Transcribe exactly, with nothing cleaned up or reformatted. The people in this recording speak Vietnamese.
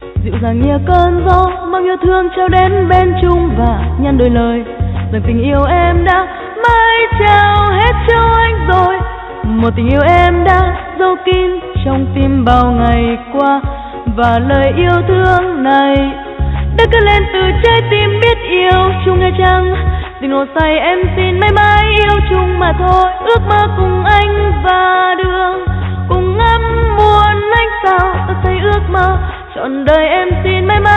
Dịu dàng như cơn gió mang yêu thương trao đến bên chung và nhân đôi lời rằng tình yêu em đã mãi trao hết cho anh rồi. Một tình yêu em đã giấu kín trong tim bao ngày qua, và lời yêu thương này đã cất lên từ trái tim biết yêu chung hay chăng. Tình hồ say em xin mãi mãi yêu chung mà thôi, ước mơ cùng anh và đường cùng ngắm muôn ánh sao ta say ước mơ trọn đời em xin mãi mãi